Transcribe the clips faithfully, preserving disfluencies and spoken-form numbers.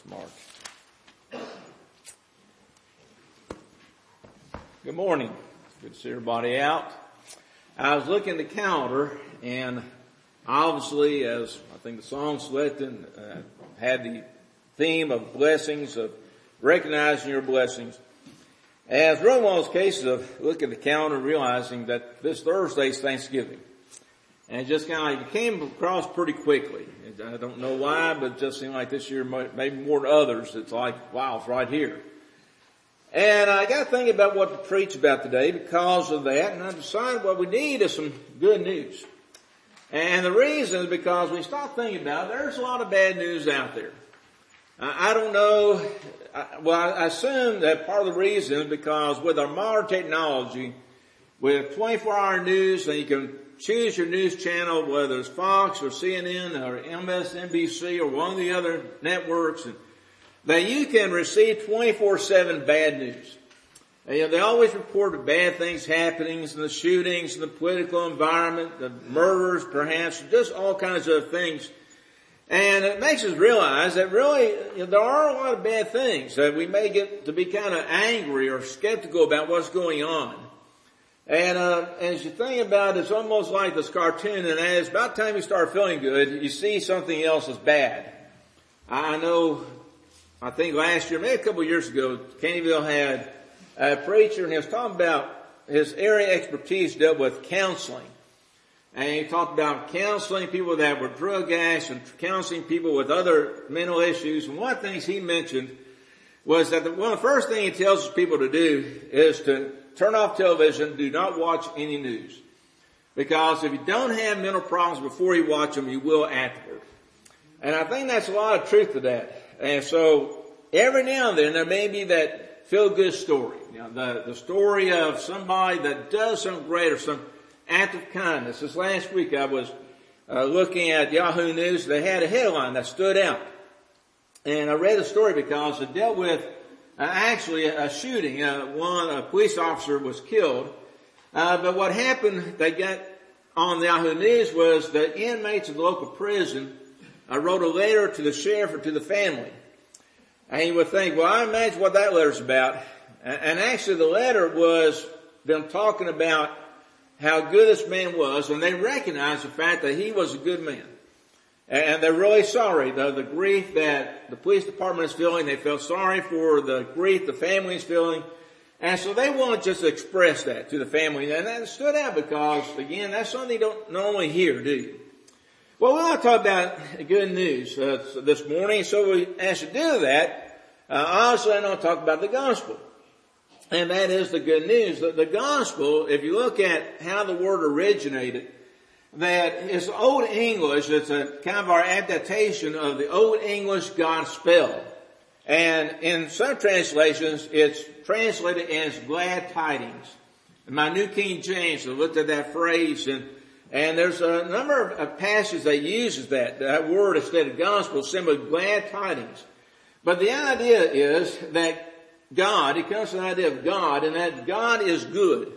Mark. Good morning. Good to see everybody out. I was looking at the calendar, and obviously, as I think the song selected, uh, had the theme of blessings, of recognizing your blessings. As really one of those cases of looking at the calendar and realizing that this Thursday is Thanksgiving. And it just kind of like, it came across pretty quickly. I don't know why, but it just seemed like this year, maybe more than others, it's like, wow, it's right here. And I got to think about what to preach about today because of that, and I decided what we need is some good news. And the reason is because when you start thinking about it, there's a lot of bad news out there. I don't know, well, I assume that part of the reason is because with our modern technology, with twenty-four hour news, and you can choose your news channel, whether it's Fox or C N N or M S N B C or one of the other networks, and that you can receive twenty-four seven bad news. And, you know, they always report the bad things happening, and the shootings, and the political environment, the murders perhaps, just all kinds of things. And it makes us realize that really, you know, there are a lot of bad things that we may get to be kind of angry or skeptical about what's going on. And, uh, as you think about it, it's almost like this cartoon, and as about time you start feeling good, you see something else is bad. I know, I think last year, maybe a couple of years ago, Caneyville had a preacher, and he was talking about his area expertise dealt with counseling. And he talked about counseling people that were drug addicts and counseling people with other mental issues. And one of the things he mentioned was that the, one of the first things he tells people to do is to turn off television, do not watch any news. Because if you don't have mental problems before you watch them, you will afterward. And I think that's a lot of truth to that. And so every now and then there may be that feel-good story. You know, the, the story of somebody that does something great or some act of kindness. This last week I was uh, looking at Yahoo News. They had a headline that stood out. And I read the story because it dealt with uh, actually a, a shooting. Uh, one, a police officer was killed. Uh, but what happened, they got on the Yahoo News was the inmates of the local prison uh, wrote a letter to the sheriff or to the family. And you would think, well, I imagine what that letter's about. And, and actually the letter was them talking about how good this man was, and they recognized the fact that he was a good man. And they're really sorry, the, the grief that the police department is feeling. They felt sorry for the grief the family is feeling. And so they want to just express that to the family. And that stood out because, again, that's something you don't normally hear, do you? Well, we want to talk about good news uh, this morning. So we, as you do that, uh, obviously I want to talk about the gospel. And that is the good news. The, the gospel, if you look at how the word originated, that is Old English. It's a kind of our adaptation of the Old English gospel. And in some translations, it's translated as glad tidings. In my New King James, I looked at that phrase, and and there's a number of, of passages that uses that, that word instead of gospel, simply glad tidings. But the idea is that God, it comes to the idea of God, and that God is good.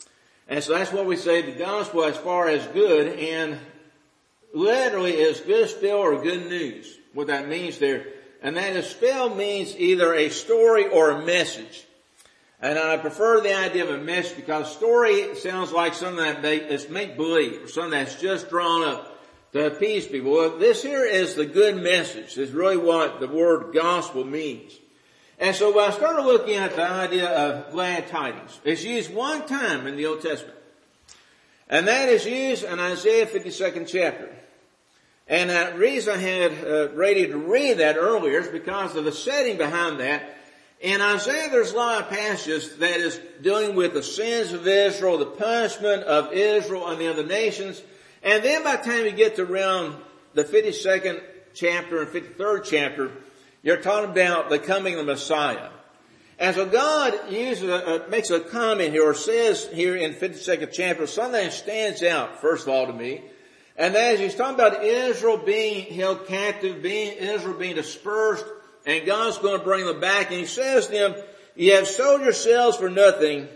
And so that's what we say, the gospel as far as good, and literally is good spell or good news, what that means there. And that is spell means either a story or a message. And I prefer the idea of a message because story sounds like something that is make-believe, or something that's just drawn up to appease people. Well, this here is the good message, is really what the word gospel means. And so when I started looking at the idea of glad tidings, it's used one time in the Old Testament. And that is used in Isaiah fifty-second chapter. And the reason I had uh, ready to read that earlier is because of the setting behind that. In Isaiah there's a lot of passages that is dealing with the sins of Israel, the punishment of Israel and the other nations. And then by the time you get to around the fifty-second chapter and fifty-third chapter, you're talking about the coming of the Messiah. And so God uses a, a, makes a comment here, or says here in fifty-second chapter, something that stands out, first of all, to me. And that is, he's talking about Israel being held captive, being Israel being dispersed, and God's going to bring them back. And he says to them, you have sold yourselves for nothing,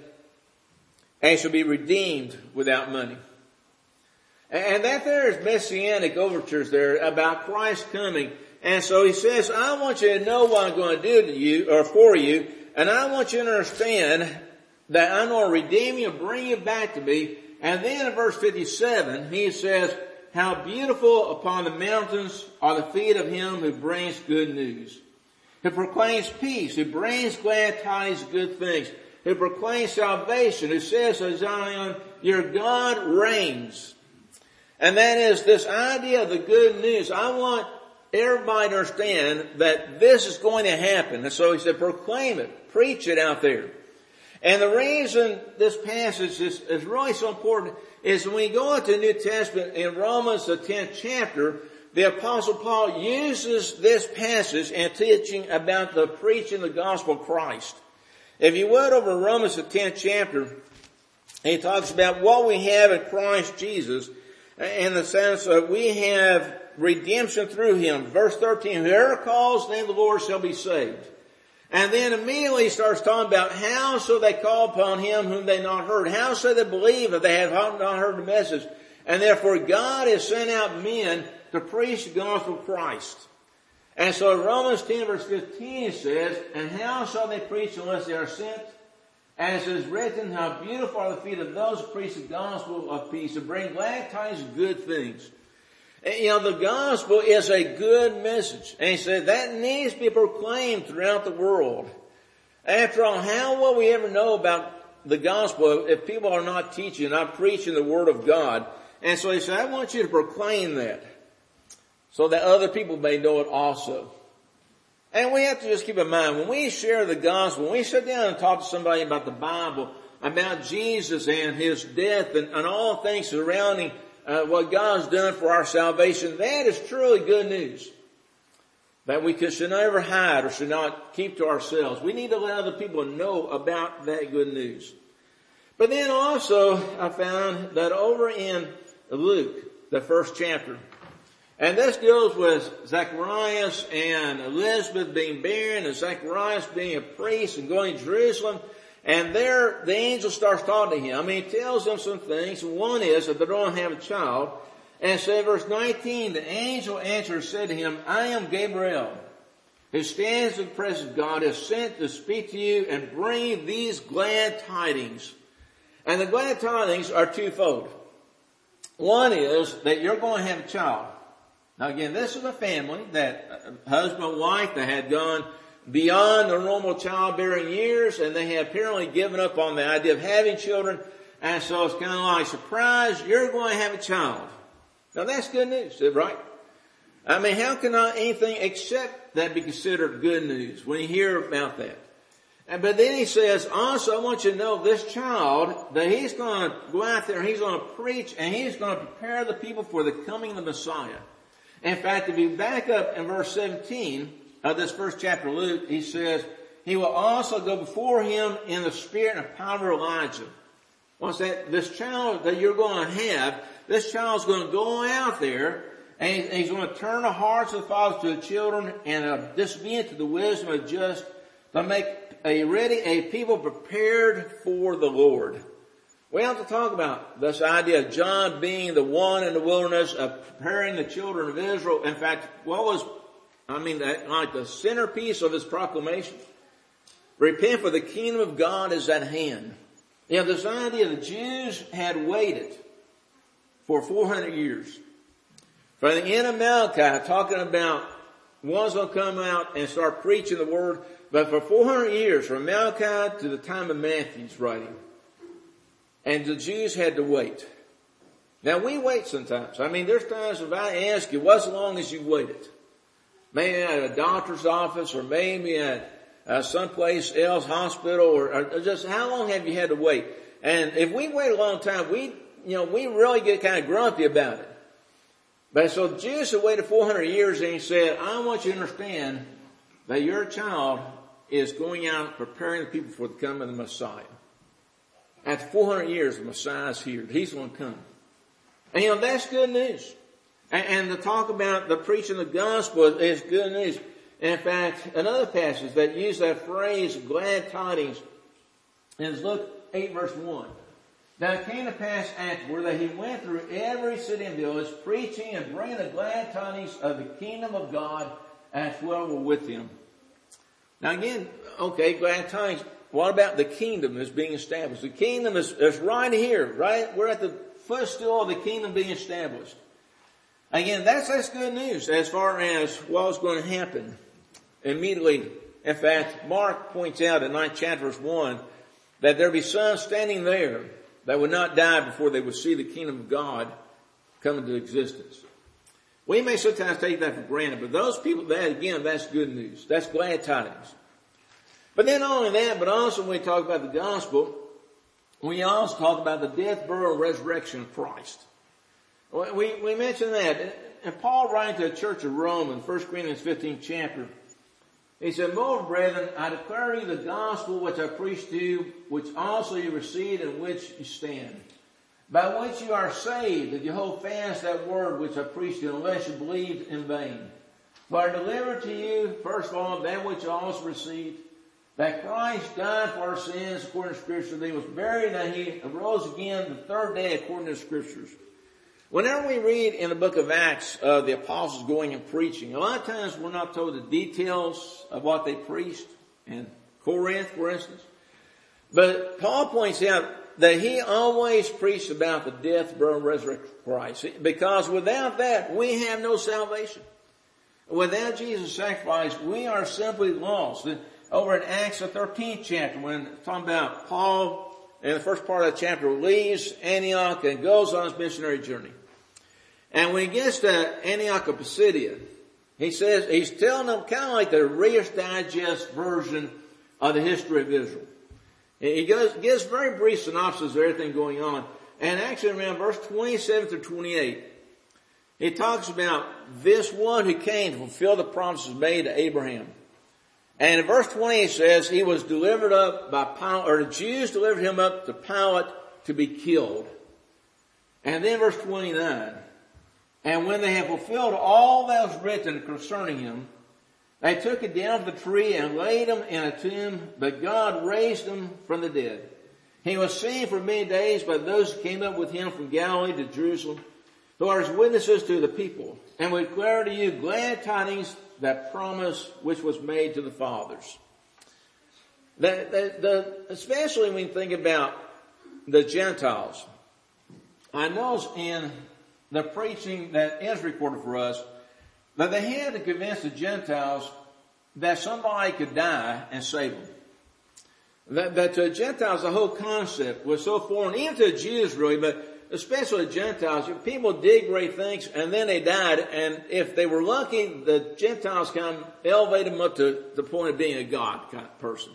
and shall be redeemed without money. And that there is messianic overtures there about Christ coming. And so he says, I want you to know what I'm going to do to you, or for you, and I want you to understand that I'm going to redeem you and bring you back to me. And then in verse fifty-seven, he says, how beautiful upon the mountains are the feet of him who brings good news, who proclaims peace, who brings glad tidings of good things, who proclaims salvation, who says to Zion, your God reigns. And that is this idea of the good news. I want everybody to understand that this is going to happen. And so he said, proclaim it, preach it out there. And the reason this passage is, is really so important is when we go into the New Testament in Romans, the tenth chapter, the Apostle Paul uses this passage in teaching about the preaching the gospel of Christ. If you would, over Romans, the tenth chapter, he talks about what we have in Christ Jesus in the sense that we have redemption through him. Verse thirteen, whoever calls the name of the Lord shall be saved. And then immediately he starts talking about how shall they call upon him whom they not heard? How shall they believe if they have not heard the message? And therefore God has sent out men to preach the gospel of Christ. And so Romans ten verse fifteen says, and how shall they preach unless they are sent? As it is written, how beautiful are the feet of those who preach the gospel of peace and bring glad tidings of good things. And, you know, the gospel is a good message. And he said that needs to be proclaimed throughout the world. After all, how will we ever know about the gospel if people are not teaching, not preaching the word of God? And so he said, I want you to proclaim that so that other people may know it also. And we have to just keep in mind, when we share the gospel, when we sit down and talk to somebody about the Bible, about Jesus and his death and, and all things surrounding uh, what God's done for our salvation, that is truly good news. That we could, should never hide or should not keep to ourselves. We need to let other people know about that good news. But then also, I found that over in Luke, the first chapter, and this deals with Zacharias and Elizabeth being barren and Zacharias being a priest and going to Jerusalem. And there the angel starts talking to him. I mean, he tells them some things. One is that they don't have a child. And so in verse nineteen, the angel answered and said to him, I am Gabriel, who stands in the presence of God, is sent to speak to you and bring these glad tidings. And the glad tidings are twofold. One is that you're going to have a child. Now again, this is a family that uh, husband and wife that had gone beyond the normal childbearing years, and they had apparently given up on the idea of having children. And so it's kind of like, surprise, you're going to have a child. Now that's good news, right? I mean, how can not anything except that be considered good news when you hear about that? And but then he says, also I want you to know this child, that he's going to go out there, he's going to preach, and he's going to prepare the people for the coming of the Messiah. In fact, if you back up in verse seventeen of this first chapter of Luke, he says, he will also go before him in the spirit and power of Elijah. What's that? This child that you're going to have, this child's going to go out there, and he's going to turn the hearts of the fathers to the children, and uh, disobedient to the wisdom of just to make a ready, a people prepared for the Lord. We have to talk about this idea of John being the one in the wilderness of preparing the children of Israel. In fact, what was, I mean, like the centerpiece of his proclamation? Repent, for the kingdom of God is at hand. You know, this idea the Jews had waited for four hundred years. From the end of Malachi, talking about one's going to come out and start preaching the word. But for four hundred years, from Malachi to the time of Matthew's writing, and the Jews had to wait. Now we wait sometimes. I mean, there's times if I ask you, what's as long as you waited? Maybe at a doctor's office, or maybe at uh, someplace else, hospital, or, or just how long have you had to wait? And if we wait a long time, we, you know, we really get kind of grumpy about it. But so the Jews had waited four hundred years, and he said, I want you to understand that your child is going out preparing the people for the coming of the Messiah. After four hundred years, the Messiah is here. He's going to come. And you know, that's good news. And, and to talk about the preaching of the gospel is good news. In fact, another passage that used that phrase, glad tidings, is Luke eight verse one. Now it came to pass afterward that he went through every city and village, preaching and bringing the glad tidings of the kingdom of God and twelve were with him. Now again, okay, glad tidings. What about the kingdom that's being established? The kingdom is, is right here, right? We're at the footstool of the kingdom being established. Again, that's, that's good news as far as what's going to happen immediately. In fact, Mark points out in ninth chapter verse one that there be some standing there that would not die before they would see the kingdom of God come into existence. We may sometimes take that for granted, but those people, that again, that's good news. That's glad tidings. But then not only that, but also when we talk about the gospel, we also talk about the death, burial, and resurrection of Christ. We, we mentioned that. And Paul writing to the church of Rome in First Corinthians fifteenth chapter, he said, "Moreover, brethren, I declare you the gospel which I preached to you, which also you received, and which you stand, by which you are saved, if you hold fast that word which I preached to you, unless you believed in vain. For I delivered to you, first of all, that which you also received, that Christ died for our sins according to Scripture, that he was buried, and he arose again the third day according to the Scriptures." Whenever we read in the book of Acts of uh, the apostles going and preaching, a lot of times we're not told the details of what they preached in Corinth, for instance. But Paul points out that he always preached about the death, burial, and resurrection of Christ. Because without that, we have no salvation. Without Jesus' sacrifice, we are simply lost. Over in Acts, the thirteenth chapter, when talking about Paul, in the first part of the chapter, leaves Antioch and goes on his missionary journey. And when he gets to Antioch of Pisidia, he says, he's telling them kind of like the Reader's Digest version of the history of Israel. He goes, gives very brief synopsis of everything going on. And actually around verse twenty-seven through twenty-eight, he talks about this one who came to fulfill the promises made to Abraham. And in verse twenty it says, he was delivered up by Pilate, or the Jews delivered him up to Pilate to be killed. And then verse twenty-nine, and when they had fulfilled all that was written concerning him, they took it down to the tree and laid him in a tomb, but God raised him from the dead. He was seen for many days by those who came up with him from Galilee to Jerusalem, who are his witnesses to the people. And we declare to you glad tidings, that promise which was made to the fathers. The, the, the, especially when you think about the Gentiles. I notice in the preaching that is recorded for us that they had to convince the Gentiles that somebody could die and save them. That, that to the Gentiles, the whole concept was so foreign, even to the Jews really, but especially the Gentiles. People did great things and then they died, and if they were lucky, the Gentiles kind of elevated them up to the point of being a God kind of person.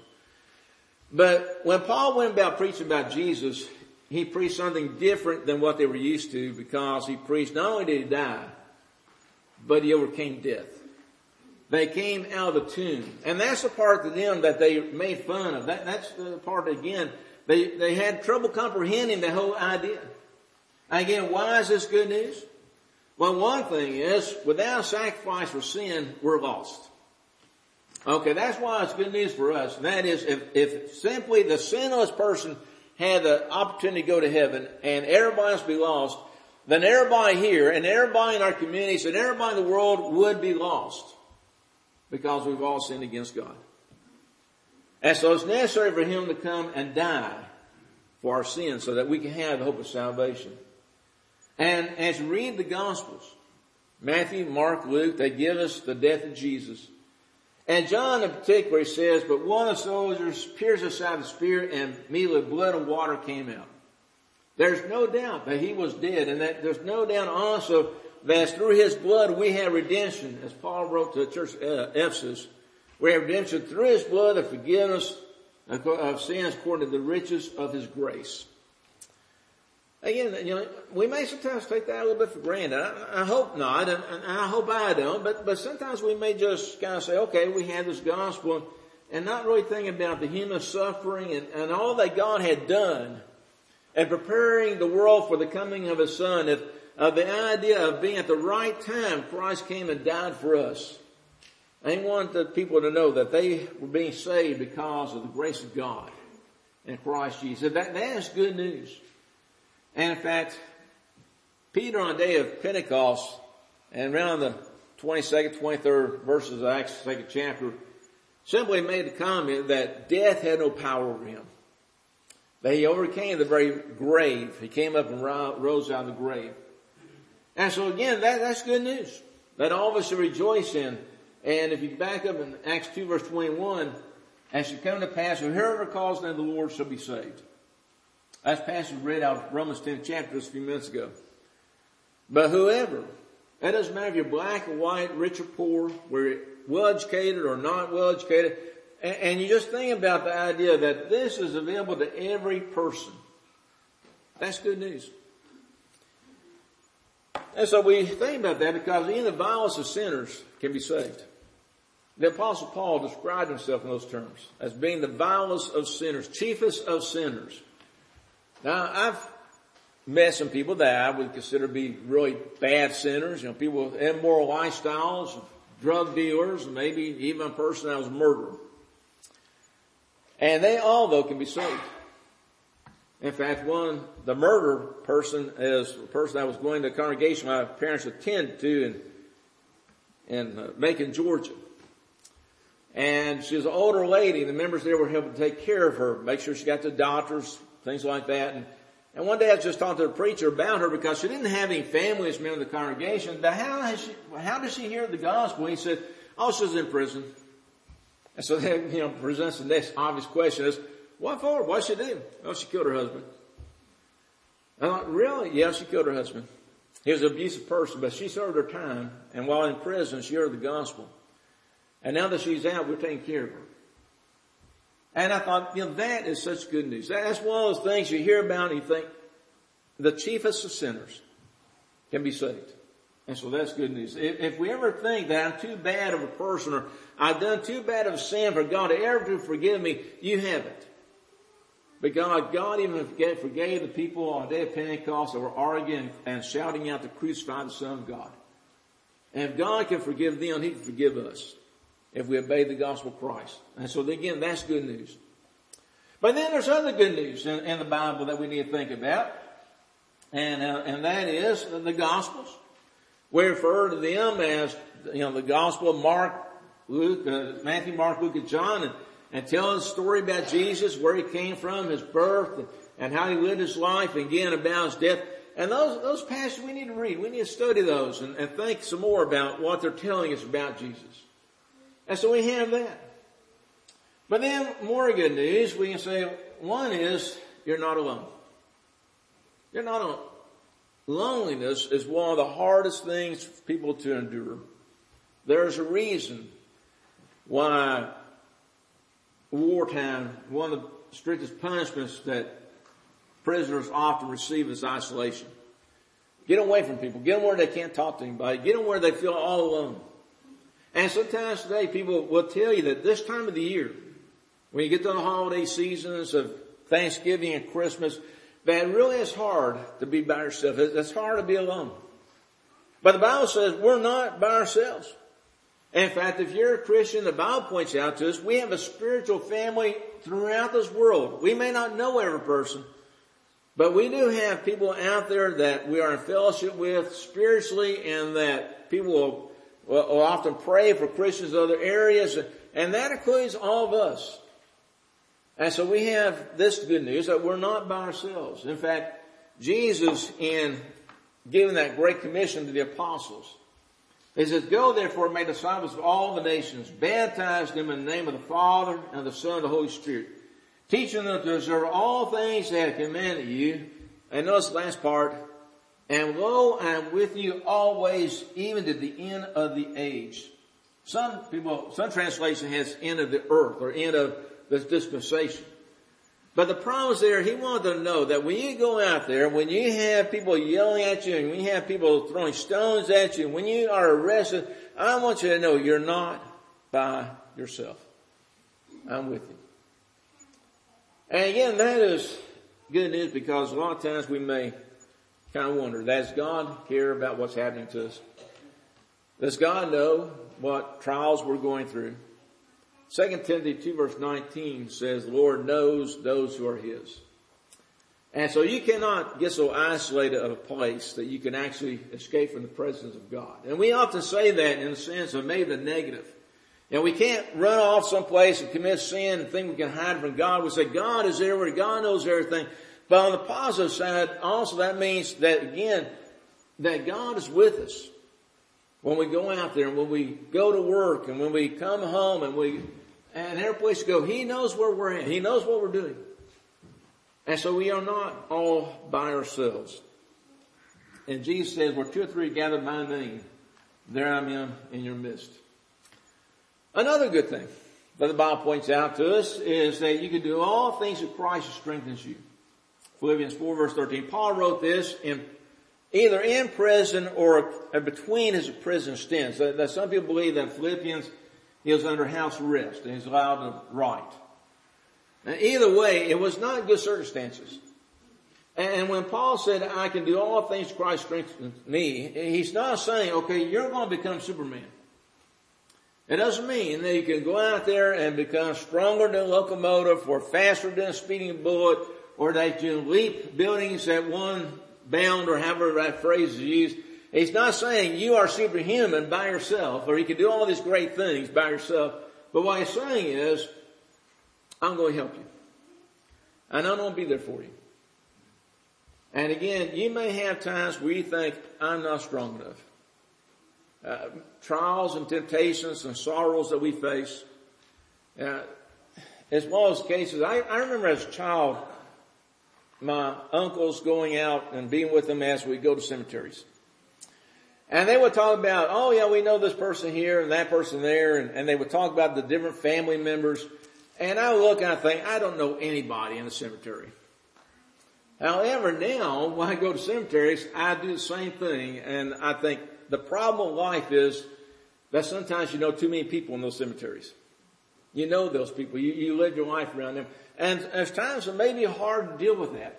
But when Paul went about preaching about Jesus, he preached something different than what they were used to, because he preached not only did he die, but he overcame death. They came out of the tomb. And that's the part of them that they made fun of. That, that's the part, again, they, they had trouble comprehending the whole idea. Again, why is this good news? Well, one thing is, without sacrifice for sin, we're lost. Okay, that's why it's good news for us. That is, if, if simply the sinless person had the opportunity to go to heaven and everybody else be lost, then everybody here and everybody in our communities and everybody in the world would be lost, because we've all sinned against God. And so it's necessary for him to come and die for our sins so that we can have the hope of salvation. And as you read the Gospels, Matthew, Mark, Luke, they give us the death of Jesus. And John in particular says, but one of the soldiers pierced aside the spear, and immediately blood and water came out. There's no doubt that he was dead, and that there's no doubt also that through his blood we have redemption. As Paul wrote to the church of Ephesus, we have redemption through his blood, of forgiveness of sins according to the riches of his grace. Again, you know, we may sometimes take that a little bit for granted. I, I hope not, and, and I hope I don't, but, but sometimes we may just kind of say, okay, we have this gospel, and not really think about the human suffering and, and all that God had done and preparing the world for the coming of his Son, of, of the idea of being at the right time, Christ came and died for us. I want the people to know that they were being saved because of the grace of God in Christ Jesus. That, that is good news. And in fact, Peter on the day of Pentecost, and around the twenty-second, twenty-third verses of Acts, second chapter, simply made the comment that death had no power over him. That he overcame the very grave. He came up and rose out of the grave. And so again, that, that's good news. That all of us should rejoice in. And if you back up in Acts two verse twenty-one, and should come to pass, whoever calls on the Lord shall be saved. That's passage read out of Romans tenth chapter just a few minutes ago. But whoever, that doesn't matter if you're black or white, rich or poor, we're well educated or not well educated. And, and you just think about the idea that this is available to every person. That's good news. And so we think about that because even the vilest of sinners can be saved. The Apostle Paul described himself in those terms as being the vilest of sinners, chiefest of sinners. Now, I've met some people that I would consider to be really bad sinners, you know, people with immoral lifestyles, drug dealers, and maybe even a person that was a murderer. And they all, though, can be saved. In fact, one, the murder person is a person that was going to a congregation my parents attended to in, in uh, Macon, Georgia. And she was an older lady, and the members there were helping to take care of her, make sure she got to the doctors, things like that. And, and one day I was just talking to the preacher about her because she didn't have any family as member of the congregation. But how has she, how does she hear the gospel? He said, oh, she's in prison. And so that, you know, presents the next obvious question is, what for? What did she do? Oh, she killed her husband. I'm like, really? Yeah, she killed her husband. He was an abusive person, but she served her time. And while in prison, she heard the gospel. And now that she's out, we're taking care of her. And I thought, you know, that is such good news. That's one of those things you hear about and you think the chiefest of sinners can be saved. And so that's good news. If, if we ever think that I'm too bad of a person or I've done too bad of a sin for God to ever to forgive me, you haven't. But God, God even forgave, forgave the people on the day of Pentecost that were arguing and shouting out to crucify the Son of God. And if God can forgive them, He can forgive us if we obey the gospel of Christ. And so again, that's good news. But then there's other good news in, in the Bible that we need to think about. And, uh, and that is the Gospels. We refer to them as, you know, the Gospel of Mark, Luke, uh, Matthew, Mark, Luke, and John, and, and tell the story about Jesus, where He came from, His birth, and, and how He lived His life, and again about His death. And those, those passages we need to read. We need to study those and, and think some more about what they're telling us about Jesus. And so we have that. But then more good news, we can say, one is, you're not alone. You're not alone. Loneliness is one of the hardest things for people to endure. There's a reason why wartime, one of the strictest punishments that prisoners often receive is isolation. Get away from people. Get them where they can't talk to anybody. Get them where they feel all alone. And sometimes today people will tell you that this time of the year, when you get to the holiday seasons of Thanksgiving and Christmas, that it really is hard to be by yourself. It's hard to be alone. But the Bible says we're not by ourselves. In fact, if you're a Christian, the Bible points out to us, we have a spiritual family throughout this world. We may not know every person, but we do have people out there that we are in fellowship with spiritually, and that people will, will often pray for Christians in other areas, and that includes all of us. And so we have this good news that we're not by ourselves. In fact, Jesus, in giving that great commission to the apostles, He says, go therefore and make disciples of all the nations, baptize them in the name of the Father and the Son and the Holy Spirit, teaching them to observe all things that I have commanded you. And notice the last part, and lo, I am with you always, even to the end of the age. Some people, some translation has end of the earth or end of this dispensation. But the problem is there, He wanted them to know that when you go out there, when you have people yelling at you, and when you have people throwing stones at you, when you are arrested, I want you to know you're not by yourself. I'm with you. And again, that is good news, because a lot of times we may kind of wonder, does God care about what's happening to us? Does God know what trials we're going through? Second Timothy two verse nineteen says, the Lord knows those who are His. And so you cannot get so isolated of a place that you can actually escape from the presence of God. And we often say that in the sense of maybe the negative. You know, we can't run off someplace and commit sin and think we can hide from God. We say God is everywhere, God knows everything. But on the positive side, also that means that, again, that God is with us when we go out there and when we go to work and when we come home and we, and every place we go, He knows where we're at. He knows what we're doing. And so we are not all by ourselves. And Jesus says, where two or three gather my name, there I am in your midst. Another good thing that the Bible points out to us is that you can do all things through Christ who strengthens you. Philippians four verse thirteen. Paul wrote this in either in prison or between his prison stints. That, that some people believe that in Philippians he was under house arrest and he's allowed to write. And either way, it was not good circumstances. And when Paul said, I can do all things Christ strengthens me, he's not saying, okay, you're going to become Superman. It doesn't mean that you can go out there and become stronger than a locomotive or faster than a speeding bullet or that you leap buildings at one bound or however that phrase is used. He's not saying you are superhuman by yourself or you can do all these great things by yourself. But what he's saying is, I'm going to help you. And I'm going to be there for you. And again, you may have times where you think, I'm not strong enough. Uh, trials and temptations and sorrows that we face. Uh, as well as cases, I, I remember as a child, my uncles going out and being with them as we go to cemeteries. And they would talk about, oh yeah, we know this person here and that person there. And, and they would talk about the different family members. And I would look and I think, I don't know anybody in the cemetery. However, now when I go to cemeteries, I do the same thing. And I think the problem with life is that sometimes you know too many people in those cemeteries. You know those people. You, you live your life around them. And there's times it may be hard to deal with that.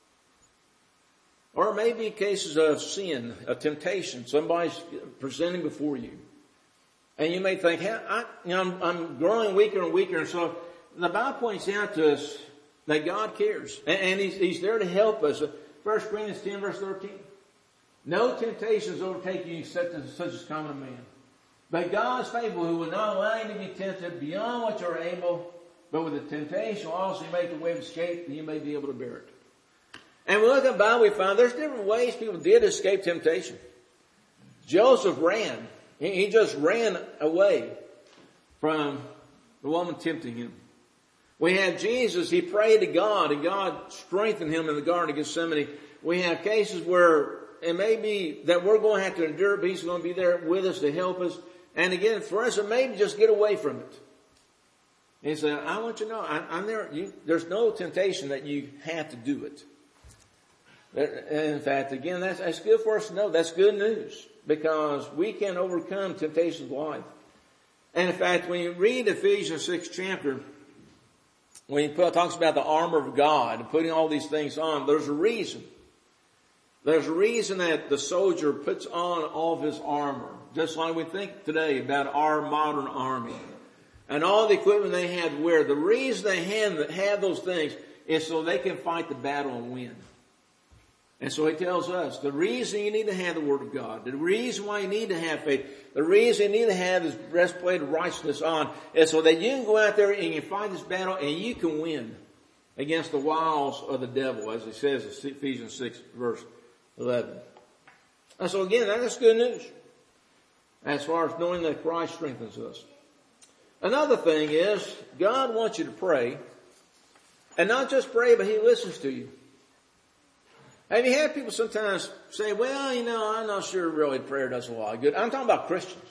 Or maybe cases of sin, of temptation. Somebody's presenting before you. And you may think, hey, I, you know, I'm, I'm growing weaker and weaker. And so the Bible points out to us that God cares. And, and he's, he's there to help us. First Corinthians ten verse thirteen. No temptations overtake you except as such as common to man. But God is faithful who will not allow you to be tempted beyond what you are able, but with the temptation will also make the way of escape that you may be able to bear it. And we look at the Bible, we find there's different ways people did escape temptation. Joseph ran. He just ran away from the woman tempting him. We have Jesus, he prayed to God and God strengthened him in the Garden of Gethsemane. We have cases where it may be that we're going to have to endure, but he's going to be there with us to help us. And again, for us, it may be just get away from it. And he said, I want you to know, I, I'm there. You, there's no temptation that you have to do it. And in fact, again, that's, that's good for us to know. That's good news. Because we can overcome temptations of life. And in fact, when you read Ephesians six chapter, when he talks about the armor of God and putting all these things on, there's a reason. There's a reason that the soldier puts on all of his armor. Just like we think today about our modern army. And all the equipment they had to wear. The reason they had, had those things is so they can fight the battle and win. And so he tells us, the reason you need to have the Word of God, the reason why you need to have faith, the reason you need to have this breastplate of righteousness on is so that you can go out there and you can fight this battle and you can win against the wiles of the devil, as he says in Ephesians six verse eleven. And so again, that's good news as far as knowing that Christ strengthens us. Another thing is, God wants you to pray, and not just pray, but He listens to you. Have you had people sometimes say, well, you know, I'm not sure really prayer does a lot of good. I'm talking about Christians.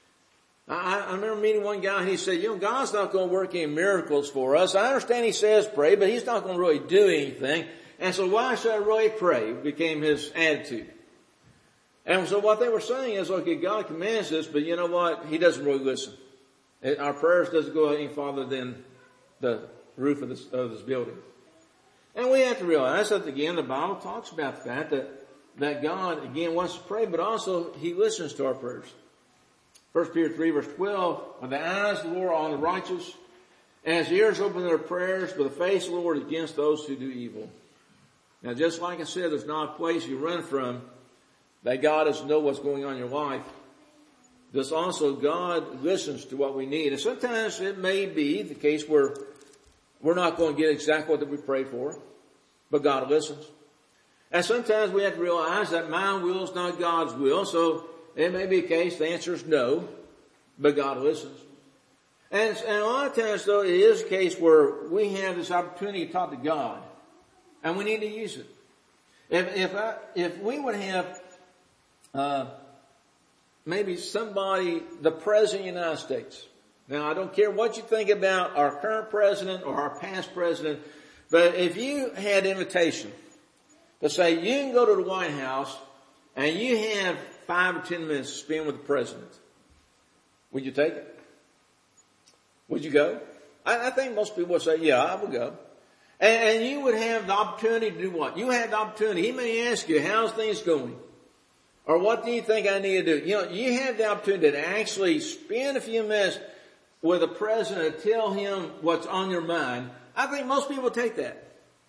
I, I remember meeting one guy and he said, you know, God's not going to work any miracles for us. I understand He says pray, but He's not going to really do anything. And so why should I really pray? Became his attitude. And so what they were saying is, okay, God commands this, but you know what? He doesn't really listen. Our prayers doesn't go any farther than the roof of this, of this building. And we have to realize that, again, the Bible talks about the fact that, that God, again, wants to pray, but also He listens to our prayers. First Peter three, verse twelve, when the eyes of the Lord are on the righteous, and His ears open to their prayers, but the face of the Lord is against those who do evil. Now, just like I said, there's not a place you run from that God doesn't know what's going on in your life. There's also God listens to what we need. And sometimes it may be the case where we're not going to get exactly what we pray for, but God listens. And sometimes we have to realize that my will is not God's will. So it may be a case, the answer is no, but God listens. And, and a lot of times, though, it is a case where we have this opportunity to talk to God, and we need to use it. If if I, if we would have uh, maybe somebody, the President of the United States. Now, I don't care what you think about our current president or our past president, but if you had invitation to say you can go to the White House and you have five or ten minutes to spend with the president, would you take it? Would you go? I, I think most people would say, yeah, I would go. And, and you would have the opportunity to do what? You have the opportunity. He may ask you, how's things going? Or what do you think I need to do? You know, you have the opportunity to actually spend a few minutes with the president and tell him what's on your mind. I think most people take that.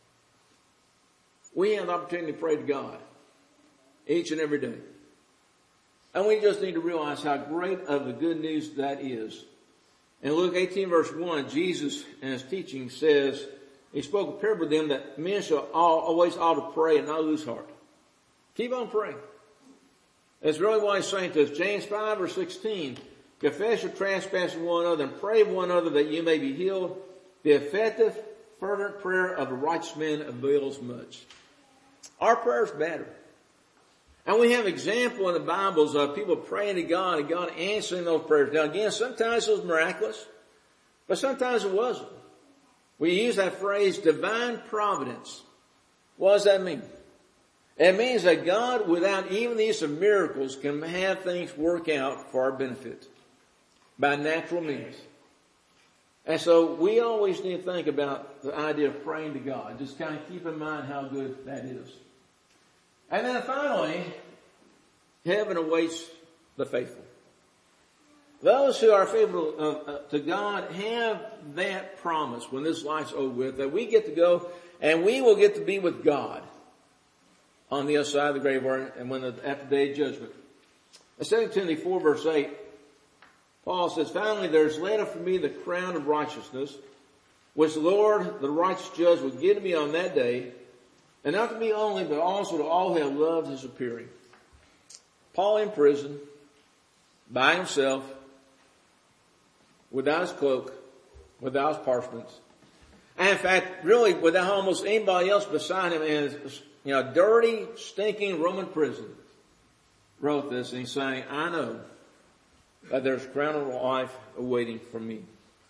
We have the opportunity to pray to God each and every day. And we just need to realize how great of the good news that is. In Luke eighteen verse one, Jesus in his teaching says, he spoke a parable to them that men shall all, always ought to pray and not lose heart. Keep on praying. That's really what he's saying to us. James five verse sixteen, confess your trespasses to one another and pray one another that you may be healed. The effective, fervent prayer of a righteous man avails much. Our prayers matter. And we have examples in the Bibles of people praying to God and God answering those prayers. Now again, sometimes it was miraculous, but sometimes it wasn't. We use that phrase, divine providence. What does that mean? It means that God, without even the use of miracles, can have things work out for our benefit by natural means. And so we always need to think about the idea of praying to God. Just kind of keep in mind how good that is. And then finally, heaven awaits the faithful. Those who are faithful uh, to God have that promise when this life's over with, that we get to go and we will get to be with God on the other side of the grave and when the, at the day of judgment. In Second Timothy four verse eight, Paul says, finally there is laid up for me the crown of righteousness, which the Lord, the righteous judge, will give to me on that day, and not to me only, but also to all who have loved his appearing. Paul in prison, by himself, without his cloak, without his parchments, and in fact, really without almost anybody else beside him in his, you know, dirty, stinking Roman prison, wrote this, and he's saying, I know that there's a crown of life awaiting for me.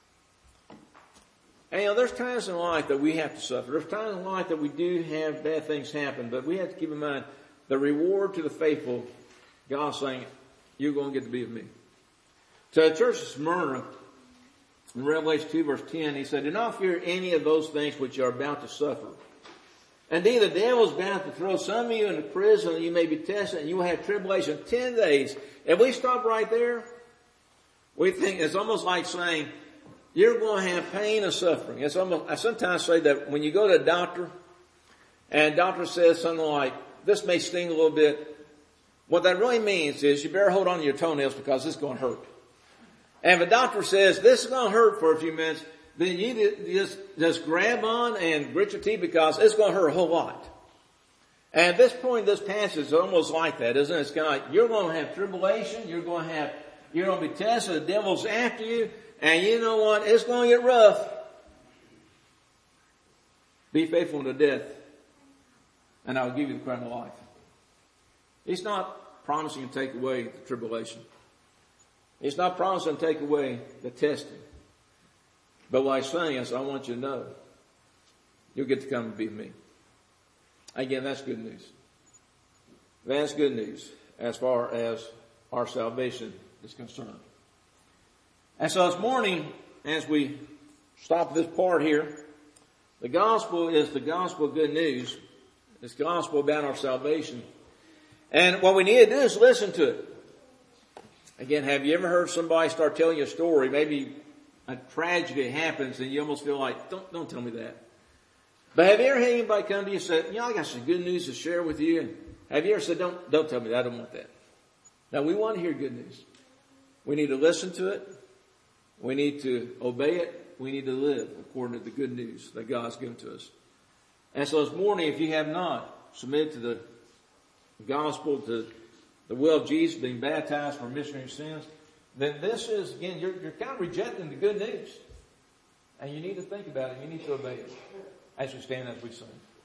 And you know, there's times in life that we have to suffer. There's times in life that we do have bad things happen, but we have to keep in mind the reward to the faithful. God's saying, you're going to get to be with me. To the church of Smyrna, in Revelation two verse ten, he said, do not fear any of those things which you are about to suffer. Indeed, the devil is bound to throw some of you into prison, and you may be tested, and you will have tribulation ten days. If we stop right there, we think it's almost like saying, you're going to have pain and suffering. It's almost, I sometimes say that when you go to a doctor, and the doctor says something like, this may sting a little bit, what that really means is you better hold on to your toenails because this is going to hurt. And if a doctor says this is going to hurt for a few minutes, then you just, just grab on and grit your teeth because it's going to hurt a whole lot. And at this point, this passage is almost like that, isn't it? It's kind of like you're going to have tribulation, you're going to have, you're going to be tested, the devil's after you, and you know what? It's going to get rough. Be faithful to death, and I'll give you the crown of life. He's not promising to take away the tribulation. He's not promising to take away the testing. But what he's saying is, I want you to know, you'll get to come and be with me. Again, that's good news. That's good news as far as our salvation is concerned. And so this morning, as we stop this part here, the gospel is the gospel of good news. It's the gospel about our salvation. And what we need to do is listen to it. Again, have you ever heard somebody start telling you a story? Maybe a tragedy happens and you almost feel like, don't, don't tell me that. But have you ever had anybody come to you and say, you know, I got some good news to share with you? And have you ever said, don't, don't tell me that, I don't want that. Now, we want to hear good news. We need to listen to it. We need to obey it. We need to live according to the good news that God's given to us. And so this morning, if you have not submitted to the gospel, to the will of Jesus, being baptized for remission of your sins, then this is, again, you're, you're kind of rejecting the good news. And you need to think about it. You need to obey it. As we stand, as we sing.